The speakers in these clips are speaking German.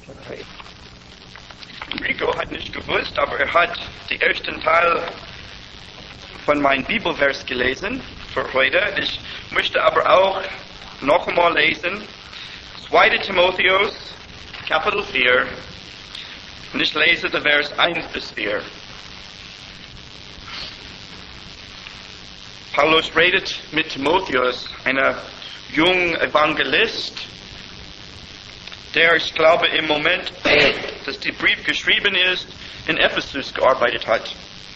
Okay. Rico hat nicht gewusst, aber er hat den ersten Teil von meinem Bibelvers gelesen für heute. Ich möchte aber auch noch einmal lesen 2. Timotheus, Kapitel 4, und ich lese den Vers 1 bis 4. Paulus redet mit Timotheus, einer jungen Evangelist, der, ich glaube, im Moment, dass der Brief geschrieben ist, in Ephesus gearbeitet hat.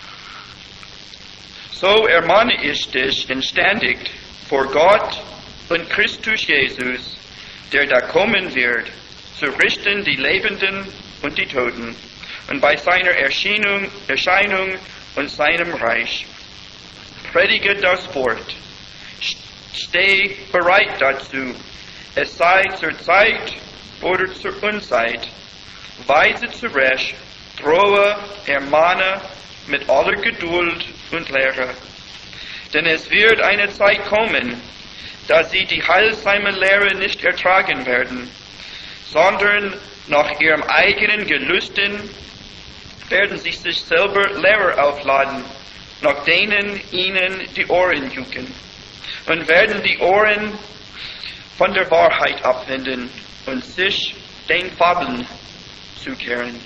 So ermahne ich dich inständig vor Gott und Christus Jesus, der da kommen wird, zu richten die Lebenden und die Toten, und bei seiner Erscheinung und seinem Reich. Predige das Wort. Steh bereit dazu. Es sei zur Zeit oder zur Unzeit. Weise zurecht, drohe, ermahne mit aller Geduld und Lehre. Denn es wird eine Zeit kommen, da sie die heilsame Lehre nicht ertragen werden, sondern nach ihrem eigenen Gelüsten werden sie sich selber Lehrer aufladen, nach denen ihnen die Ohren jucken, und werden die Ohren von der Wahrheit abwenden und sich den Fabeln zukehren.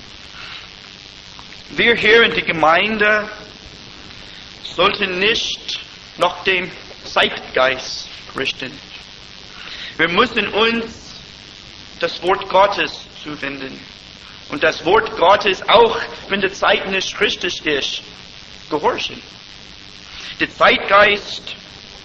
Wir hier in der Gemeinde sollten nicht nach dem Zeitgeist richten. Wir müssen uns das Wort Gottes zuwenden. Und das Wort Gottes, auch wenn die Zeit nicht richtig ist, gehorchen. Der Zeitgeist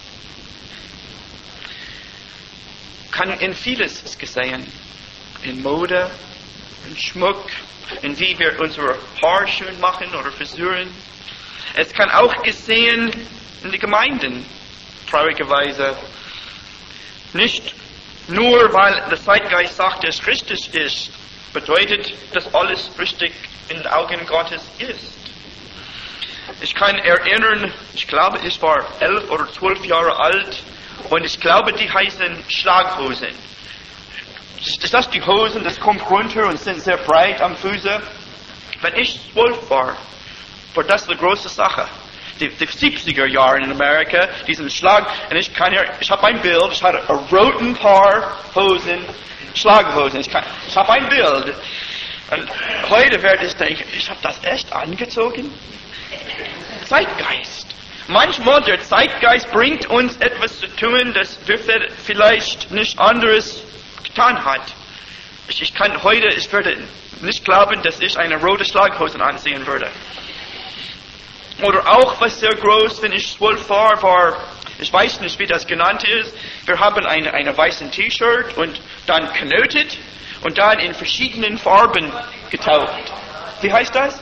kann in vieles gesehen. In Mode, in Schmuck, in wie wir unsere Haare schön machen oder frisieren. Es kann auch gesehen in den Gemeinden, traurigerweise. Nicht nur, weil der Zeitgeist sagt, dass es richtig ist, bedeutet, dass alles richtig in den Augen Gottes ist. Ich kann erinnern, ich glaube, ich war 11 oder 12 Jahre alt und ich glaube, die heißen Schlaghosen. Das ist die Hosen, das kommt runter und sind sehr breit am Füße. Wenn ich 12 war das eine große Sache. Die 70er Jahre in Amerika, diesen Schlag, und ich habe ein Bild, ich hatte einen roten Paar Hosen, Schlaghosen, ich habe ein Bild. Und heute werde ich denken, ich habe das echt angezogen? Zeitgeist. Manchmal der Zeitgeist bringt uns etwas zu tun, das wir vielleicht nicht anderes getan hat. Ich würde nicht glauben, dass ich eine rote Schlaghose anziehen würde. Oder auch, was sehr groß, wenn ich 12 war, ich weiß nicht, wie das genannt ist, wir haben eine weißen T-Shirt und dann knotet und dann in verschiedenen Farben getaucht. Wie heißt das?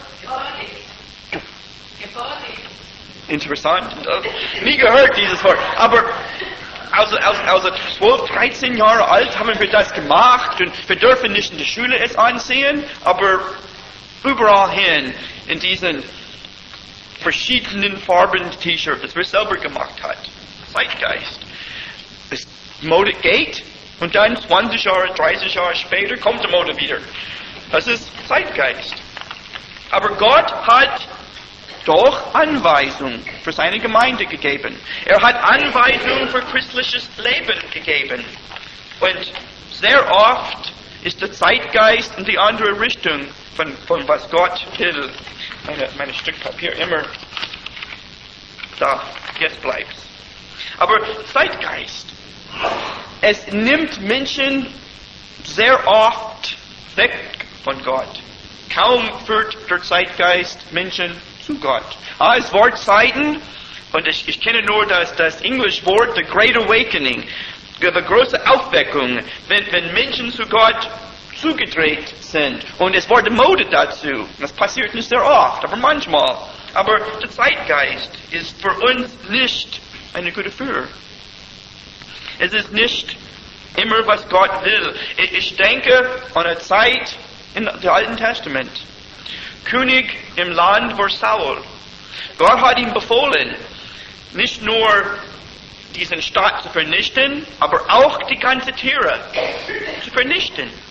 Interessant. Nie gehört dieses Wort. Aber also 12, 13 Jahre alt haben wir das gemacht und wir dürfen nicht in der Schule es ansehen, aber überall hin in diesen verschiedenen Farben T-Shirt, das wir selber gemacht hat. Zeitgeist. Das Mode geht und dann 20 Jahre, 30 Jahre später kommt die Mode wieder. Das ist Zeitgeist. Aber Gott hat doch Anweisungen für seine Gemeinde gegeben. Er hat Anweisungen für christliches Leben gegeben. Und sehr oft ist der Zeitgeist in die andere Richtung von was Gott will. Meine Stück Papier immer da, jetzt bleibt's. Aber Zeitgeist, es nimmt Menschen sehr oft weg von Gott. Kaum führt der Zeitgeist Menschen zu Gott. Es war Zeiten, und ich kenne nur das englische Wort, the Great Awakening, die große Aufweckung, wenn Menschen zu Gott zugedreht sind. Und es war die Mode dazu. Das passiert nicht sehr oft, aber manchmal. Aber der Zeitgeist ist für uns nicht eine gute Führer. Es ist nicht immer, was Gott will. Ich denke an eine Zeit im Alten Testament. König im Land war Saul. Gott hat ihm befohlen, nicht nur diesen Staat zu vernichten, aber auch die ganzen Tiere zu vernichten.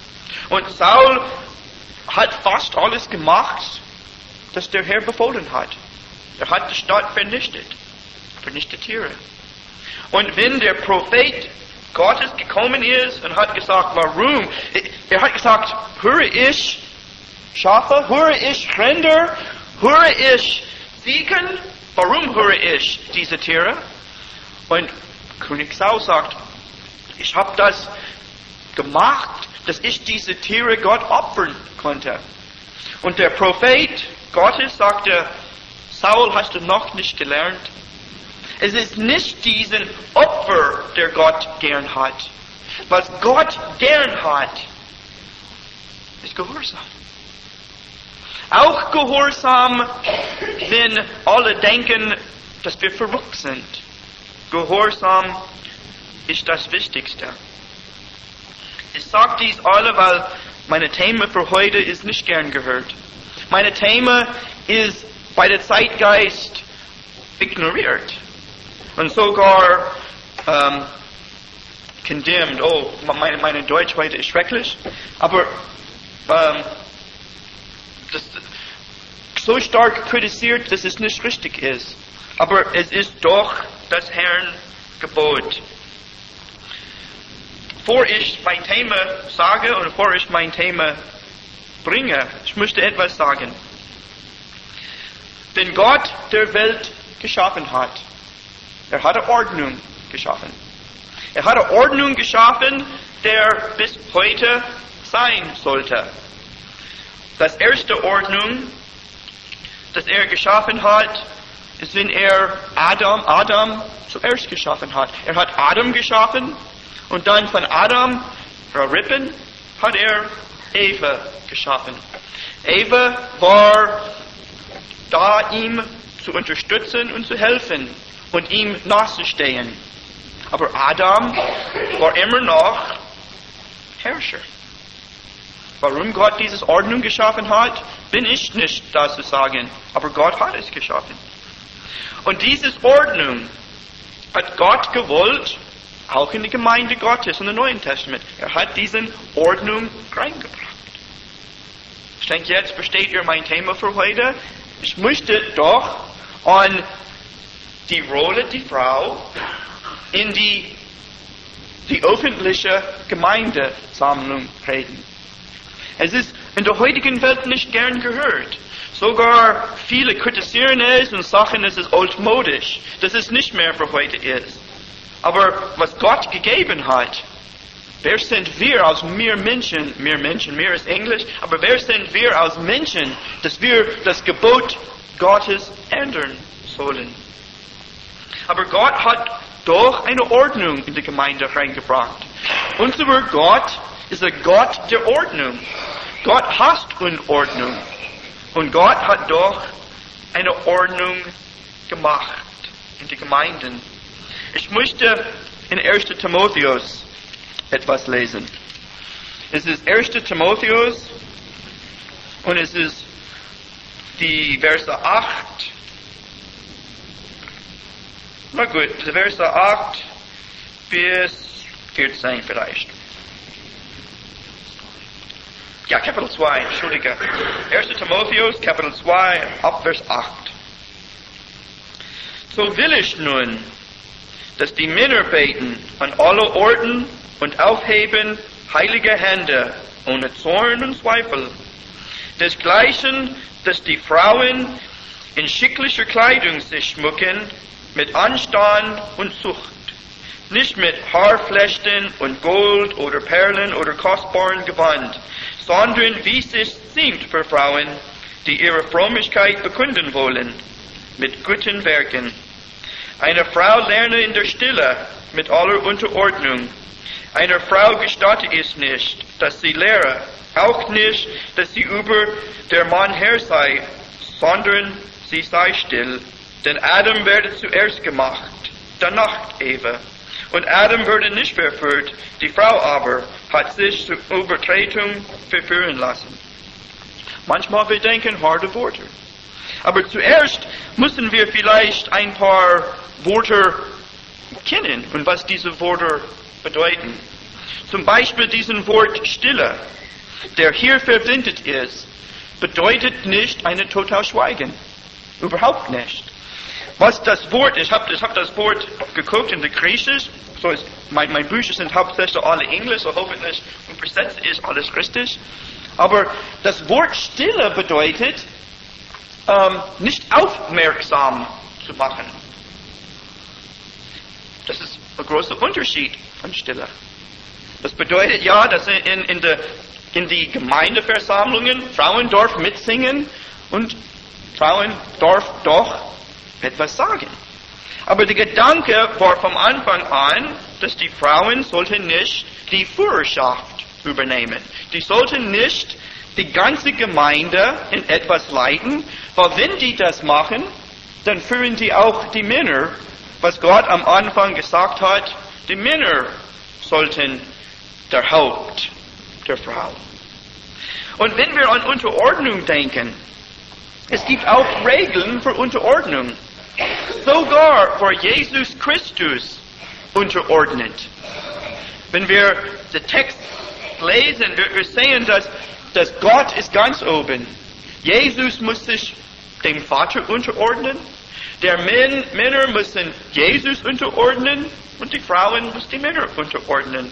Und Saul hat fast alles gemacht, das der Herr befohlen hat. Er hat die Stadt vernichtet Tiere. Und wenn der Prophet Gottes gekommen ist und hat gesagt, warum? Er hat gesagt, höre ich Schafe, höre ich Rinder, höre ich Ziegen, warum höre ich diese Tiere? Und König Saul sagt, ich habe das gemacht, dass ich diese Tiere Gott opfern konnte. Und der Prophet Gottes sagte, Saul, hast du noch nicht gelernt? Es ist nicht diesen Opfer, der Gott gern hat. Was Gott gern hat, ist Gehorsam. Auch Gehorsam, wenn alle denken, dass wir verrückt sind. Gehorsam ist das Wichtigste. Ich sage dies alle, weil meine Thema für heute ist nicht gern gehört. Meine Thema ist bei der Zeitgeist ignoriert. Und sogar condemned. Oh, meine Deutsch heute ist schrecklich. Aber das so stark kritisiert, dass es nicht richtig ist. Aber es ist doch das Herrn Gebot. Bevor ich mein Thema sage und bevor ich mein Thema bringe, ich möchte etwas sagen. Denn Gott der Welt geschaffen hat, er hat eine Ordnung geschaffen. Er hat eine Ordnung geschaffen, der bis heute sein sollte. Das erste Ordnung, das er geschaffen hat, ist, wenn er Adam zuerst geschaffen hat. Er hat Adam geschaffen und dann von Adam, Rippen, hat er Eva geschaffen. Eva war da, ihm zu unterstützen und zu helfen und ihm nachzustehen. Aber Adam war immer noch Herrscher. Warum Gott diese Ordnung geschaffen hat, bin ich nicht da zu sagen. Aber Gott hat es geschaffen. Und diese Ordnung hat Gott gewollt, auch in die Gemeinde Gottes und im Neuen Testament. Er hat diese Ordnung reingebracht. Ich denke, jetzt versteht ihr mein Thema für heute. Ich möchte doch an die Rolle der Frau in die öffentliche Gemeindesammlung reden. Es ist in der heutigen Welt nicht gern gehört. Sogar viele kritisieren es und sagen, es ist altmodisch, dass es nicht mehr für heute ist. Aber was Gott gegeben hat, wer sind wir als mehr ist Englisch, aber wer sind wir als Menschen, dass wir das Gebot Gottes ändern sollen? Aber Gott hat doch eine Ordnung in die Gemeinde reingebracht. Unser Gott ist ein Gott der Ordnung. Gott hasst Unordnung. Und Gott hat doch eine Ordnung gemacht in die Gemeinden. Ich möchte in 1. Timotheus etwas lesen. Es ist 1. Timotheus und es ist die Verse 8. Na gut, die Verse 8 bis 14 vielleicht. Ja, Kapitel 2, entschuldige. 1. Timotheus, Kapitel 2, ab Vers 8. So will ich nun, dass die Männer beten an alle Orten und aufheben heilige Hände ohne Zorn und Zweifel. Desgleichen, dass die Frauen in schicklicher Kleidung sich schmücken, mit Anstand und Zucht, nicht mit Haarflechten und Gold oder Perlen oder kostbaren Gewand, sondern wie es sich ziemt für Frauen, die ihre Frömmigkeit bekunden wollen, mit guten Werken. Eine Frau lerne in der Stille mit aller Unterordnung. Einer Frau gestatte es nicht, dass sie lehre, auch nicht, dass sie über der Mann Herr sei, sondern sie sei still. Denn Adam werde zuerst gemacht, danach Eva. Und Adam wurde nicht verführt, die Frau aber hat sich zur Übertretung verführen lassen. Manchmal wir denken harte Worte. Aber zuerst müssen wir vielleicht ein paar Worte kennen und was diese Worte bedeuten. Zum Beispiel diesen Wort Stille. der hier verwendet ist, bedeutet nicht eine total Schweigen. Überhaupt nicht. Was das Wort ist, ich hab das Wort geguckt in der Griechisch, so ist, meine Bücher sind hauptsächlich alle Englisch, so hoffentlich übersetzt ist alles richtig. Aber das Wort Stille bedeutet, nicht aufmerksam zu machen. Das ist ein großer Unterschied von Stille. Das bedeutet ja, dass in die Gemeindeversammlungen Frauen dürfen mitsingen und Frauen dürfen doch etwas sagen. Aber der Gedanke war vom Anfang an, dass die Frauen sollten nicht die Führerschaft übernehmen. Die sollten nicht die ganze Gemeinde in etwas leiten, weil wenn die das machen, dann führen die auch die Männer, was Gott am Anfang gesagt hat, die Männer sollten der Haupt der Frau. Und wenn wir an Unterordnung denken, es gibt auch Regeln für Unterordnung. Sogar für Jesus Christus unterordnet. Wenn wir den Text lesen, wir sehen, dass Gott ist ganz oben. Jesus muss sich dem Vater unterordnen. Der Männer müssen Jesus unterordnen und die Frauen müssen die Männer unterordnen.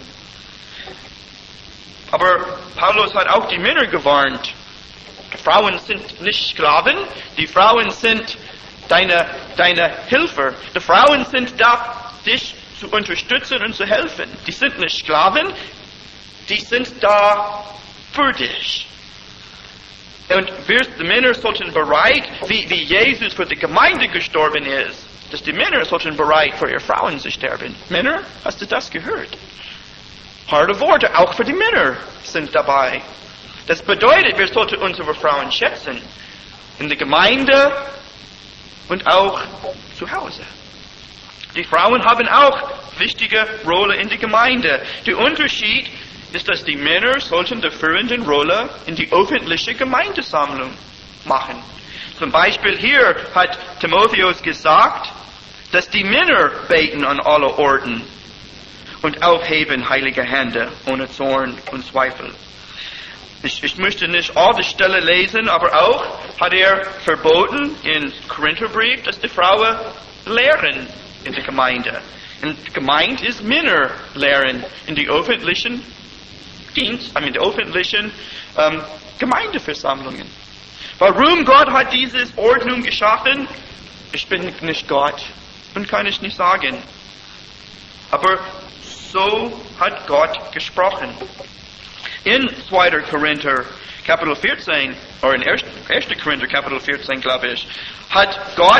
Aber Paulus hat auch die Männer gewarnt. Die Frauen sind nicht Sklaven, die Frauen sind deine Helfer. Die Frauen sind da, dich zu unterstützen und zu helfen. Die sind nicht Sklaven, die sind da für dich. Und die Männer sollten bereit, wie Jesus für die Gemeinde gestorben ist, dass die Männer sollten bereit für ihre Frauen zu sterben. Männer, hast du das gehört? Harte Worte, auch für die Männer sind dabei. Das bedeutet, wir sollten unsere Frauen schätzen. In der Gemeinde und auch zu Hause. Die Frauen haben auch wichtige Rolle in der Gemeinde. Der Unterschied ist, dass die Männer sollten die führende Rolle in die öffentliche Gemeindesammlung machen. Zum Beispiel hier hat Timotheus gesagt, dass die Männer beten an alle Orten und aufheben heilige Hände ohne Zorn und Zweifel. Ich möchte nicht alle Stellen lesen, aber auch hat er verboten im Korintherbrief, dass die Frauen lehren in der Gemeinde. Und gemeint ist Männer lehren in die öffentlichen die öffentlichen Gemeindeversammlungen. Warum Gott hat diese Ordnung geschaffen? Ich bin nicht Gott und kann ich nicht sagen. Aber so hat Gott gesprochen. In 2. Korinther Kapitel 14, oder in 1. Korinther Kapitel 14, glaube ich, hat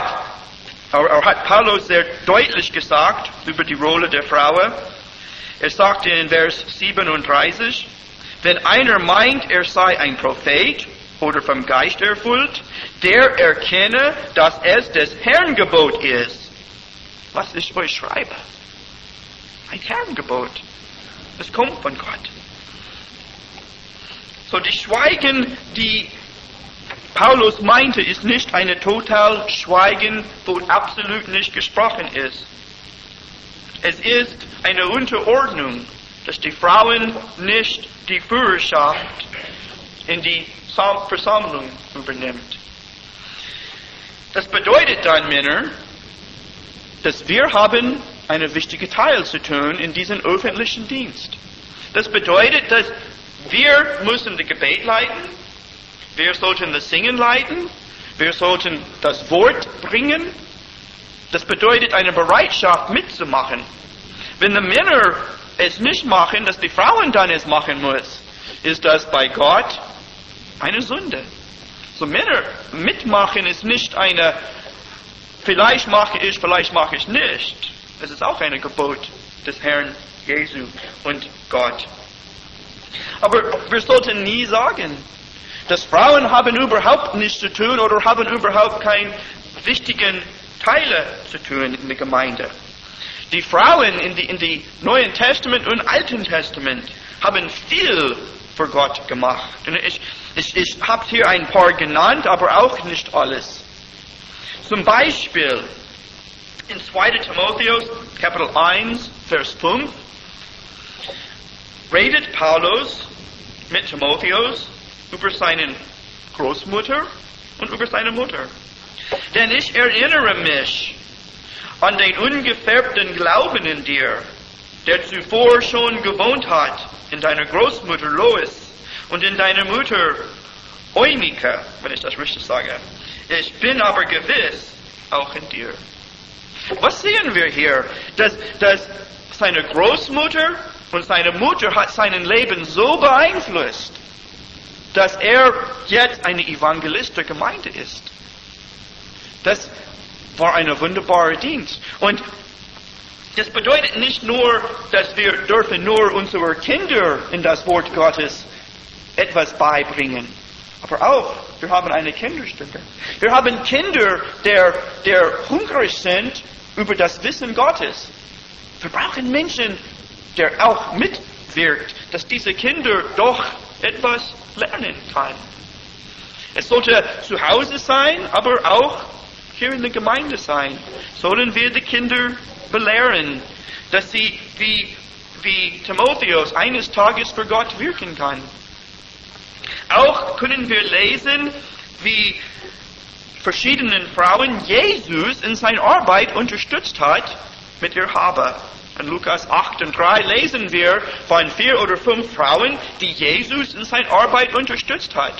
Paulus sehr deutlich gesagt über die Rolle der Frau. Er sagte in Vers 37, wenn einer meint, er sei ein Prophet oder vom Geist erfüllt, der erkenne, dass es des Herrn Gebot ist. Was ich euch schreibe. Ein Herrengebot. Das kommt von Gott. So die Schweigen, die Paulus meinte, ist nicht eine total Schweigen, wo absolut nicht gesprochen ist. Es ist eine Unterordnung, dass die Frauen nicht die Führerschaft in die Versammlung übernimmt. Das bedeutet dann, Männer, dass wir haben einen wichtigen Teil zu tun in diesem öffentlichen Dienst. Das bedeutet, dass wir müssen das Gebet leiten, wir sollten das Singen leiten, wir sollten das Wort bringen. Das bedeutet eine Bereitschaft mitzumachen. Wenn die Männer es nicht machen, dass die Frauen dann es machen müssen, ist das bei Gott eine Sünde. So Männer mitmachen ist nicht eine, vielleicht mache ich nicht. Es ist auch ein Gebot des Herrn Jesu und Gott. Aber wir sollten nie sagen, dass Frauen haben überhaupt nichts zu tun oder haben überhaupt keine wichtigen Teile zu tun in der Gemeinde. Die Frauen in die Neuen Testament und Alten Testament haben viel für Gott gemacht. Und ich habe hier ein paar genannt, aber auch nicht alles. Zum Beispiel in 2. Timotheus, Kapitel 1, Vers 5, redet Paulus mit Timotheus über seine Großmutter und über seine Mutter. Denn ich erinnere mich an den ungefärbten Glauben in dir, der zuvor schon gewohnt hat in deiner Großmutter Lois und in deiner Mutter Eunike, wenn ich das richtig sage. Ich bin aber gewiss auch in dir. Was sehen wir hier? Dass seine Großmutter und seine Mutter hat sein Leben so beeinflusst, dass er jetzt eine Evangelist der Gemeinde ist. Das war ein wunderbarer Dienst. Und das bedeutet nicht nur, dass wir dürfen nur unsere Kinder in das Wort Gottes etwas beibringen, aber auch, wir haben eine Kinderstunde. Wir haben Kinder, der hungrig sind über das Wissen Gottes. Wir brauchen Menschen, der auch mitwirkt, dass diese Kinder doch etwas lernen kann. Es sollte zu Hause sein, aber auch hier in der Gemeinde sein. Sollen wir die Kinder belehren, dass sie wie Timotheus eines Tages für Gott wirken kann. Auch können wir lesen, wie verschiedenen Frauen Jesus in seiner Arbeit unterstützt hat mit ihr Habe. In Lukas 8 und 3 lesen wir von 4 oder 5 Frauen, die Jesus in seiner Arbeit unterstützt hat.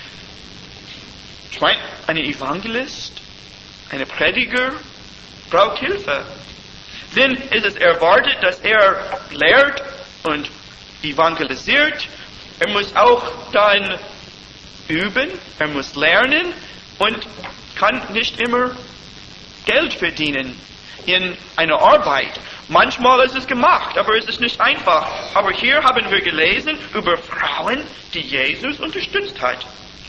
Ich meine, ein Evangelist, eine Prediger braucht Hilfe. Dann ist es erwartet, dass er lehrt und evangelisiert. Er muss auch dann üben, er muss lernen und kann nicht immer Geld verdienen in einer Arbeit. Manchmal ist es gemacht, aber es ist nicht einfach. Aber hier haben wir gelesen über Frauen, die Jesus unterstützt hat.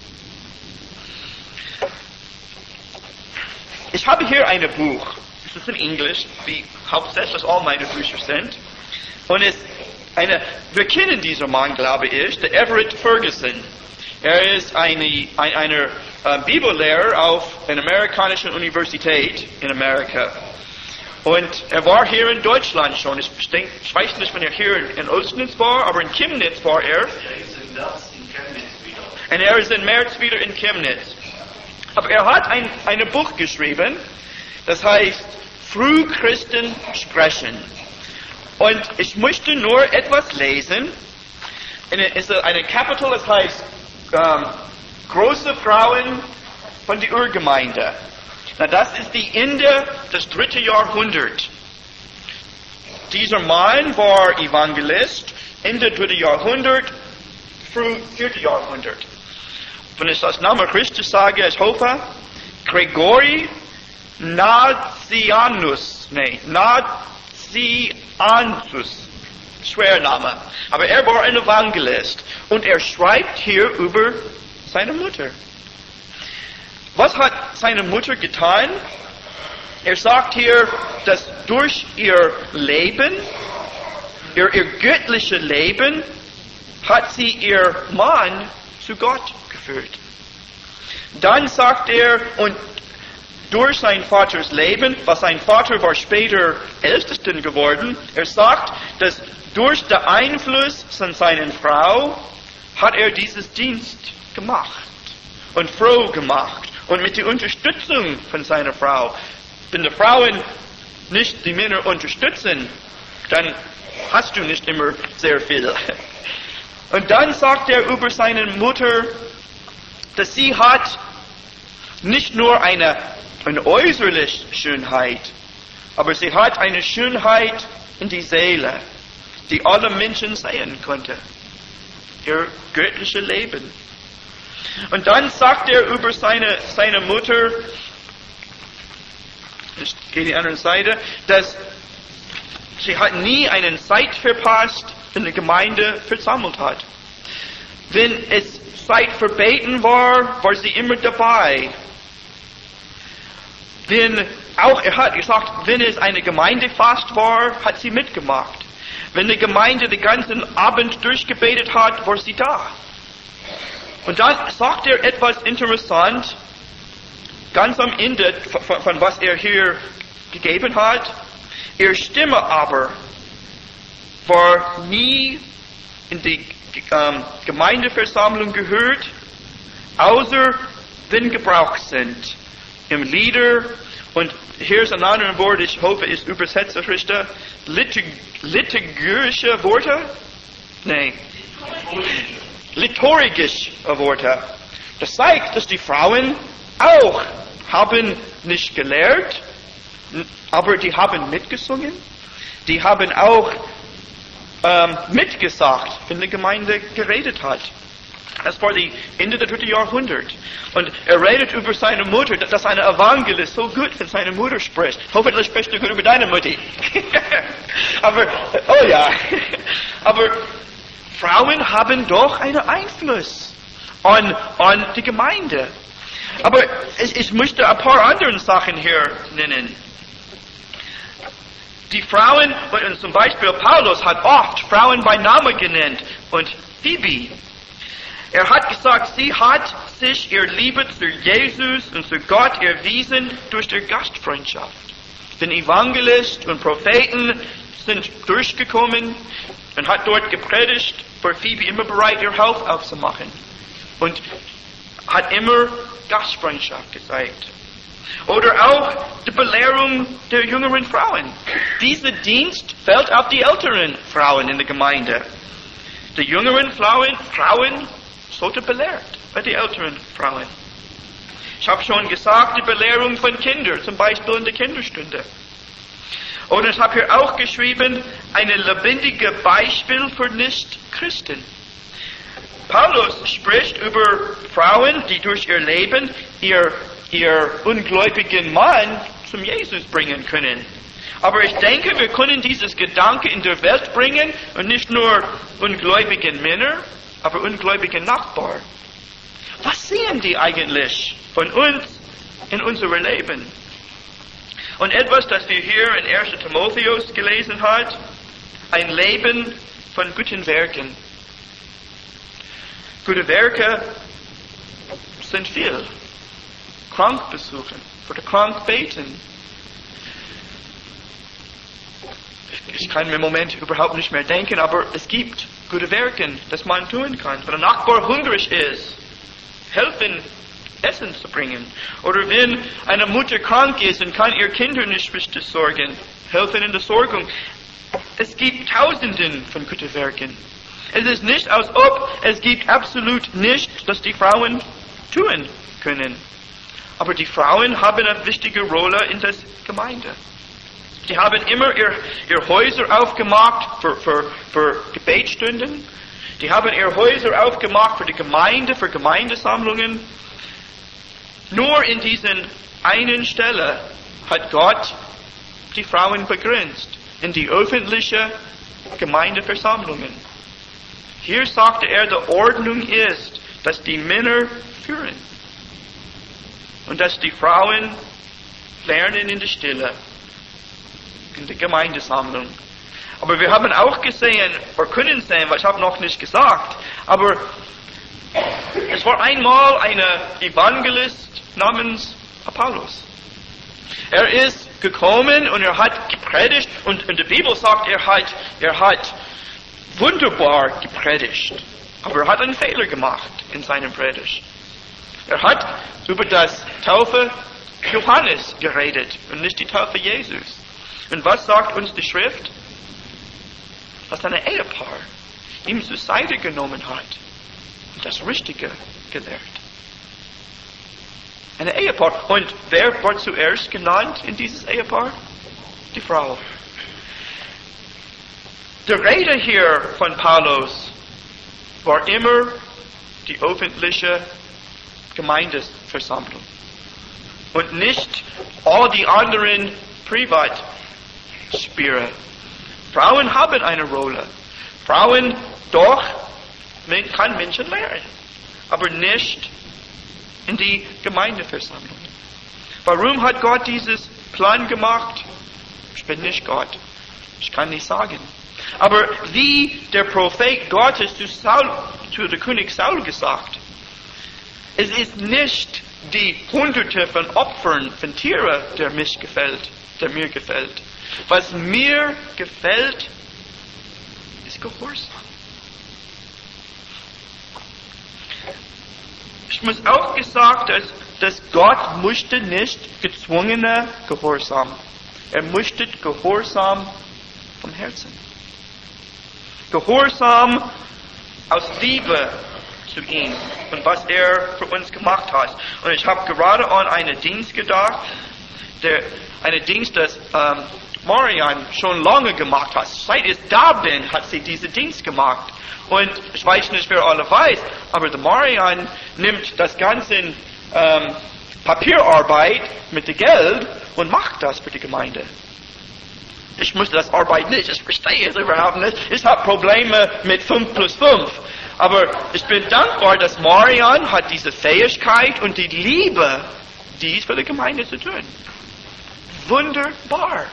Ich habe hier ein Buch. Es ist in Englisch, wie hauptsächlich all meine Bücher sind. Und wir kennen diesen Mann, glaube ich, der Everett Ferguson. Er ist ein Bibellehrer auf einer amerikanischen Universität in Amerika. Und er war hier in Deutschland schon. Ich weiß nicht, wenn er hier in Ostnitz war, aber in Chemnitz war er. Und er ist im März wieder in Chemnitz. Aber er hat ein Buch geschrieben, das heißt Frühchristen sprechen. Und ich möchte nur etwas lesen. Es ist ein Kapitel, das heißt Große Frauen von der Urgemeinde. Na, das ist die Ende des 3. Jahrhunderts. Dieser Mann war Evangelist, Ende 3. Jahrhundert, früh 4. Jahrhundert. Wenn ich das Name richtig sage, ich hoffe, Gregory Nazianzus. Schwerer Name. Aber er war ein Evangelist. Und er schreibt hier über seine Mutter. Was hat seine Mutter getan? Er sagt hier, dass durch ihr Leben, ihr göttliches Leben, hat sie ihr Mann zu Gott geführt. Dann sagt er, und durch sein Vaters Leben, was sein Vater war später Ältesten geworden, er sagt, dass durch den Einfluss von seiner Frau hat er dieses Dienst gemacht und froh gemacht. Und mit der Unterstützung von seiner Frau, wenn die Frauen nicht die Männer unterstützen, dann hast du nicht immer sehr viel. Und dann sagt er über seine Mutter, dass sie hat nicht nur eine äußerliche Schönheit, aber sie hat eine Schönheit in die Seele, die alle Menschen sehen konnte. Ihr göttliches Leben. Und dann sagt er über seine Mutter, ich gehe die andere Seite, dass sie hat nie eine Zeit verpasst, wenn die Gemeinde versammelt hat. Wenn es Zeit für Beten war, war sie immer dabei. Er hat gesagt, wenn es eine Gemeindefast war, hat sie mitgemacht. Wenn die Gemeinde den ganzen Abend durchgebetet hat, war sie da. Und dann sagt er etwas interessant, ganz am Ende von was er hier gegeben hat. Ihre Stimme aber war nie in die Gemeindeversammlung gehört, außer wenn gebraucht sind. Im Lieder, und hier ist ein anderes Wort, ich hoffe, es übersetzt richtig, liturgische Worte? Nein. Liturgische Worte. Das zeigt, dass die Frauen auch haben nicht gelehrt, aber die haben mitgesungen. Die haben auch mitgesagt, wenn die Gemeinde geredet hat. Das war die Ende des 3. Jahrhunderts. Und er redet über seine Mutter, dass ein Evangelist so gut von seiner Mutter spricht. Hoffentlich sprichst du gut über deine Mutti. Aber Frauen haben doch einen Einfluss an die Gemeinde. Aber ich möchte ein paar andere Sachen hier nennen. Die Frauen, und zum Beispiel Paulus hat oft Frauen bei Namen genannt und Phoebe. Er hat gesagt, sie hat sich ihr Liebe zu Jesus und zu Gott erwiesen durch die Gastfreundschaft. Den Evangelist und Propheten sind durchgekommen und hat dort gepredigt, war Phoebe immer bereit, ihr Haus aufzumachen. Und hat immer Gastfreundschaft gezeigt. Oder auch die Belehrung der jüngeren Frauen. Dieser Dienst fällt auf die älteren Frauen in der Gemeinde. Die jüngeren Frauen sollten belehrt bei den älteren Frauen. Ich habe schon gesagt, die Belehrung von Kindern, zum Beispiel in der Kinderstunde. Und ich habe hier auch geschrieben, ein lebendiges Beispiel für Nicht-Christen. Paulus spricht über Frauen, die durch ihr Leben ihr ungläubigen Mann zum Jesus bringen können. Aber ich denke, wir können dieses Gedanke in der Welt bringen und nicht nur ungläubigen Männer, aber ungläubigen Nachbarn. Was sehen die eigentlich von uns in unserem Leben? Und etwas, das wir hier in 1. Timotheus gelesen haben, ein Leben von guten Werken. Gute Werke sind viel. Krank besuchen, für die Krank beten. Ich kann mir im Moment überhaupt nicht mehr denken, aber es gibt gute Werke, das man tun kann. Wenn ein Nachbar hungrig ist, helfen, Essen zu bringen. Oder wenn eine Mutter krank ist und kann ihr Kinder nicht richtig sorgen, helfen in der Sorgung. Es gibt Tausenden von guten Werken. Es ist nicht, als ob es gibt absolut nichts, das die Frauen tun können. Aber die Frauen haben eine wichtige Rolle in der Gemeinde. Die haben immer ihr Häuser aufgemacht für Gebetsstunden. Die haben ihr Häuser aufgemacht für die Gemeinde, für Gemeindesammlungen. Nur in diesen einen Stelle hat Gott die Frauen begrenzt. In die öffentlichen Gemeindeversammlungen. Hier sagte er, die Ordnung ist, dass die Männer führen. Und dass die Frauen lernen in der Stille, in der Gemeindesammlung. Aber wir haben auch gesehen, oder können sehen, was ich habe noch nicht gesagt, aber es war einmal ein Evangelist namens Apollos. Er ist gekommen und er hat gepredigt und die Bibel sagt, er hat wunderbar gepredigt. Aber er hat einen Fehler gemacht in seinem Predigt. Er hat über das Taufe Johannes geredet und nicht die Taufe Jesus. Und was sagt uns die Schrift? Dass ein Ehepaar ihm zur Seite genommen hat und das Richtige gelehrt. Ein Ehepaar. Und wer war zuerst genannt in dieses Ehepaar? Die Frau. Die Rede hier von Paulus war immer die öffentliche Gemeindeversammlung. Und nicht all die anderen Privatsphäre. Frauen haben eine Rolle. Frauen doch, man kann Menschen lehren. Aber nicht in die Gemeindeversammlung. Warum hat Gott dieses Plan gemacht? Ich bin nicht Gott. Ich kann nicht sagen. Aber wie der Prophet Gottes zu der König Saul gesagt, es ist nicht die Hunderte von Opfern von Tieren, der mir gefällt. Was mir gefällt, ist Gehorsam. Ich muss auch gesagt, dass Gott musste nicht gezwungener Gehorsam. Er musste Gehorsam vom Herzen. Gehorsam aus Liebe zu ihm und was er für uns gemacht hat. Und ich habe gerade an einen Dienst gedacht, einen Dienst, das Marian schon lange gemacht hat. Seit ich da bin, hat sie diesen Dienst gemacht. Und ich weiß nicht, wer alle weiß, aber der Marian nimmt das ganze Papierarbeit mit dem Geld und macht das für die Gemeinde. Ich muss das Arbeit nicht, ich verstehe es überhaupt nicht. Ich habe Probleme mit 5 plus 5. Aber ich bin dankbar, dass Marian hat diese Fähigkeit und die Liebe, dies für die Gemeinde zu tun. Wunderbar.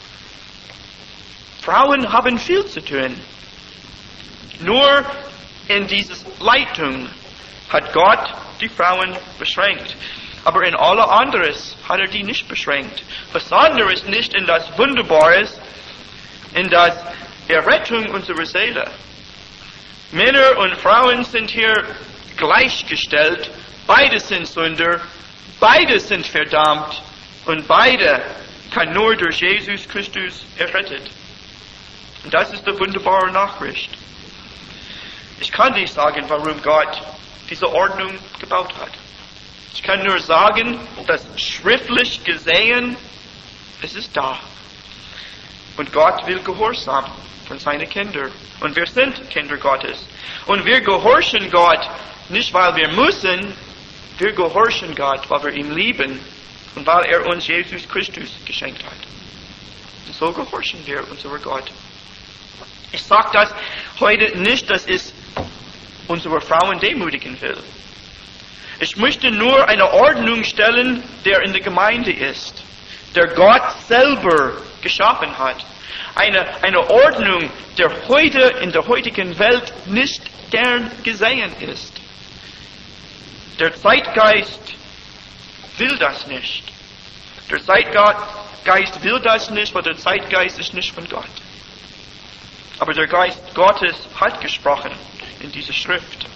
Frauen haben viel zu tun. Nur in dieser Leitung hat Gott die Frauen beschränkt. Aber in alle anderes hat er die nicht beschränkt. Besonders nicht in das Wunderbares, in das Errettung unserer Seele. Männer und Frauen sind hier gleichgestellt. Beide sind Sünder, beide sind verdammt und beide kann nur durch Jesus Christus errettet. Und das ist die wunderbare Nachricht. Ich kann nicht sagen, warum Gott diese Ordnung gebaut hat. Ich kann nur sagen, dass schriftlich gesehen, es ist da. Und Gott will Gehorsam von seinen Kindern. Und wir sind Kinder Gottes. Und wir gehorchen Gott nicht, weil wir müssen, wir gehorchen Gott, weil wir ihn lieben und weil er uns Jesus Christus geschenkt hat. Und so gehorchen wir unser Gott. Ich sage das heute nicht, dass ich unsere Frauen demütigen will. Ich möchte nur eine Ordnung stellen, der in der Gemeinde ist, der Gott selber geschaffen hat. Eine Ordnung, der heute in der heutigen Welt nicht gern gesehen ist. Der Zeitgeist will das nicht. Der Zeitgeist will das nicht, weil der Zeitgeist ist nicht von Gott. Aber der Geist Gottes hat gesprochen in dieser Schrift.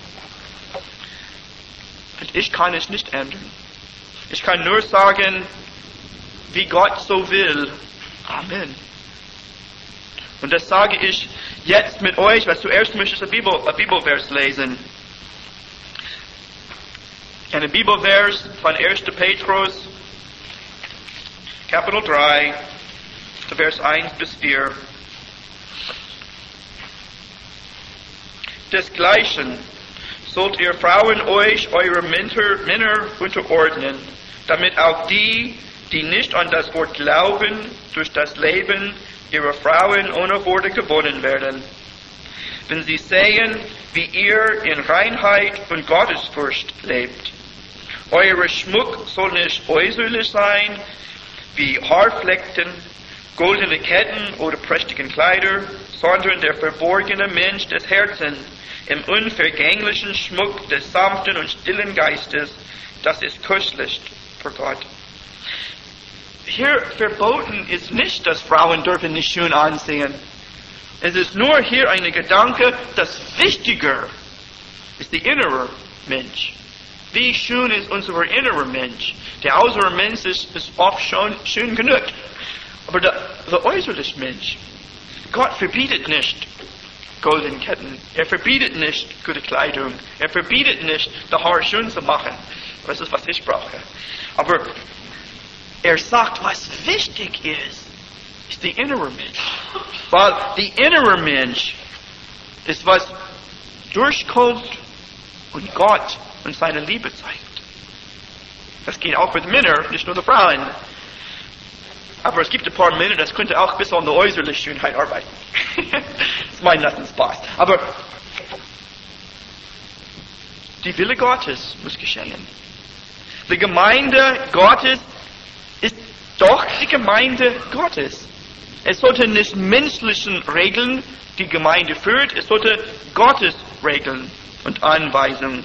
Und ich kann es nicht ändern. Ich kann nur sagen, wie Gott so will. Amen. Und das sage ich jetzt mit euch, weil zuerst möchte ich ein Bibelvers lesen. Ein Bibelvers von 1. Petrus, Kapitel 3, Vers 1 bis 4. Desgleichen sollt ihr Frauen euch eure Männer unterordnen, damit auch die, die nicht an das Wort glauben, durch das Leben ihrer Frauen ohne Worte gewonnen werden. Wenn sie sehen, wie ihr in Reinheit und Gottesfurcht lebt. Euer Schmuck soll nicht äußerlich sein, wie Haarflechten, goldene Ketten oder prächtigen Kleider, sondern der verborgene Mensch des Herzens, im unvergänglichen Schmuck des sanften und stillen Geistes, das ist köstlich für Gott. Hier verboten ist nicht, dass Frauen dürfen nicht schön ansehen. Es ist nur hier ein Gedanke, dass wichtiger ist der innere Mensch. Wie schön ist unser innerer Mensch? Der äußere Mensch ist oft schon schön genug. Aber der äußerliche Mensch, Gott verbietet nicht goldene Ketten. Er verbietet nicht gute Kleidung. Er verbietet nicht, die Haare schön zu machen. Das ist, was ich brauche. Aber er sagt, was wichtig ist der innere Mensch. Weil der innere Mensch ist, was durchkommt und Gott und seine Liebe zeigt. Das geht auch mit Männern, nicht nur die Frauen. Aber es gibt ein paar Männer, das könnte auch bis an die äußerliche Schönheit arbeiten. Das meint das Spaß. Aber die Wille Gottes muss geschehen. Die Gemeinde Gottes ist doch die Gemeinde Gottes. Es sollte nicht menschlichen Regeln die Gemeinde führt, es sollte Gottes Regeln und Anweisungen.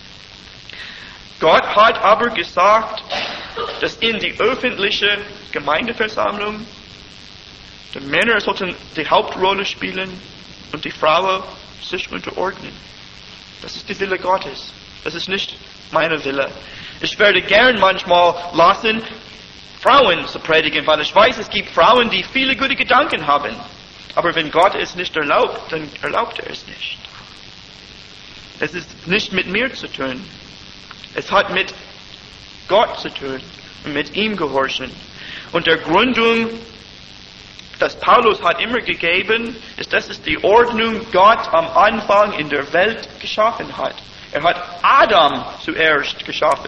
Gott hat aber gesagt, dass in die öffentliche Gemeindeversammlung die Männer sollten die Hauptrolle spielen und die Frauen sich unterordnen. Das ist die Wille Gottes. Das ist nicht meine Wille. Ich werde gern manchmal lassen, Frauen zu predigen, weil ich weiß, es gibt Frauen, die viele gute Gedanken haben. Aber wenn Gott es nicht erlaubt, dann erlaubt er es nicht. Es ist nicht mit mir zu tun. Es hat mit Gott zu tun und mit ihm gehorchen. Und der Gründung, das Paulus hat immer gegeben, ist, das ist die Ordnung Gott am Anfang in der Welt geschaffen hat. Er hat Adam zuerst geschaffen.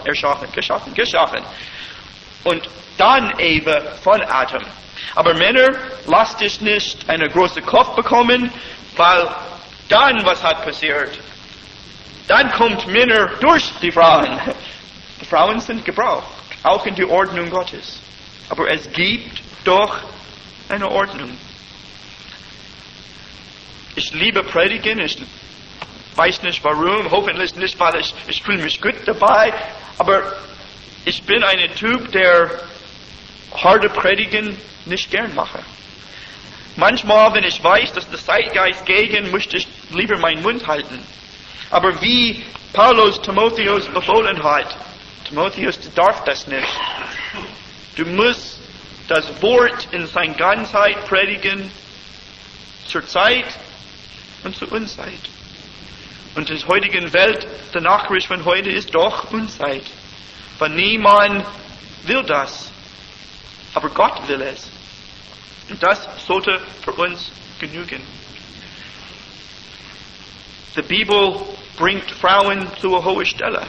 Und dann Eva von Adam. Aber Männer, lasst dich nicht einen großen Kopf bekommen, weil dann was hat passiert? Dann kommt Männer durch die Frauen. Die Frauen sind gebraucht, auch in die Ordnung Gottes. Aber es gibt doch eine Ordnung. Ich liebe Predigen, ich weiß nicht warum, hoffentlich nicht, weil ich fühle mich gut dabei, aber ich bin ein Typ, der harte Predigen nicht gern mache. Manchmal, wenn ich weiß, dass der Zeitgeist gegen, möchte ich lieber meinen Mund halten. Aber wie Paulus Timotheus befohlen hat, Timotheus, du darfst das nicht. Du musst das Wort in seiner Ganzheit predigen, zur Zeit und zur Unzeit. Und in der heutigen Welt, der Nachricht von heute ist doch Unzeit. Weil niemand will das. Aber Gott will es. Und das sollte für uns genügen. Die Bibel bringt Frauen zu einer hohen Stelle.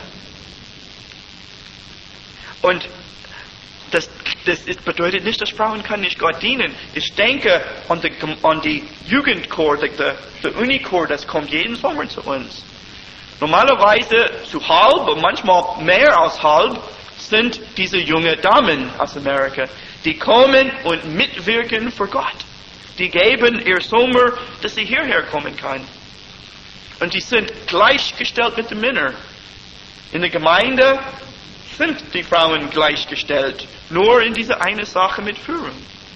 Und das bedeutet nicht, dass Frauen kann nicht Gott dienen. Ich denke an die Jugendchor, der Unichor, das kommt jeden Sommer zu uns. Normalerweise zu halb und manchmal mehr als halb sind diese jungen Damen aus Amerika, die kommen und mitwirken für Gott. Die geben ihr Sommer, dass sie hierher kommen kann. Und die sind gleichgestellt mit den Männern. In der Gemeinde sind die Frauen gleichgestellt. Nur in dieser eine Sache mit Führung.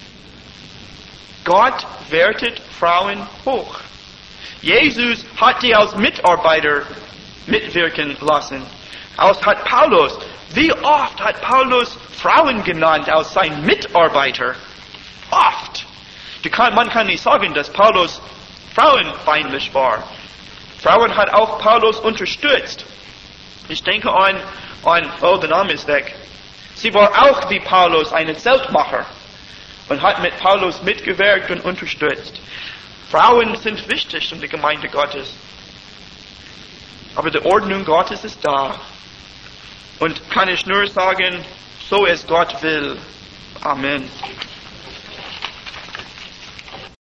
Gott wertet Frauen hoch. Jesus hat die als Mitarbeiter mitwirken lassen. Hat Paulus. Wie oft hat Paulus Frauen genannt als sein Mitarbeiter? Oft. Man kann nicht sagen, dass Paulus frauenfeindlich war. Frauen hat auch Paulus unterstützt. Ich denke an, der Name ist weg. Sie war auch wie Paulus eine Zeltmacher und hat mit Paulus mitgewirkt und unterstützt. Frauen sind wichtig in der Gemeinde Gottes. Aber die Ordnung Gottes ist da. Und kann ich nur sagen, so es Gott will. Amen.